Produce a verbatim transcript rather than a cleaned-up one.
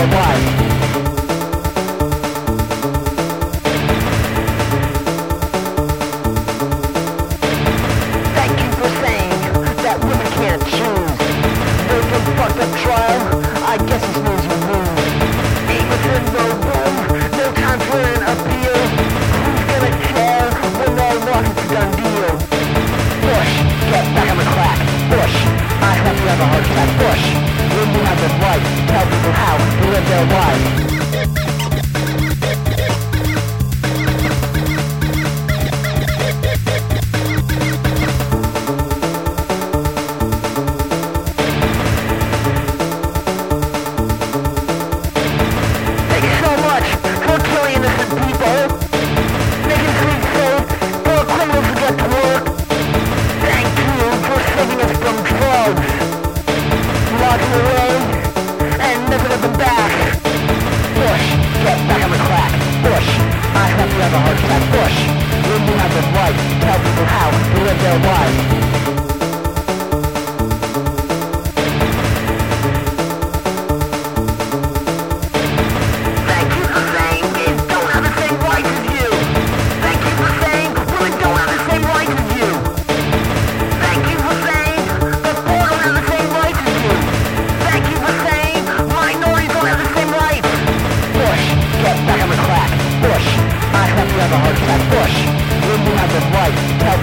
their wives. Thank you for saying that women can't choose. They can fuck the trial, I guess it's news you lose. Amos in no room, no time for an appeal. Who's gonna care when all market's a done deal? Bush, get back on the crack. Bush, I hope you have a heart attack. Bush, when you have the right, tell people how to live their lives. Bush, when you have the right, tell people how to live their lives. Thank you for saying men don't have the same rights as you. Thank you for saying women don't have the same rights as you. Thank you for saying the poor don't have the same rights as you. Thank you for saying minorities don't have the same rights. Bush, get back on the crack. Bush, I hope you have a heart attack. Bush, when you have the right, tell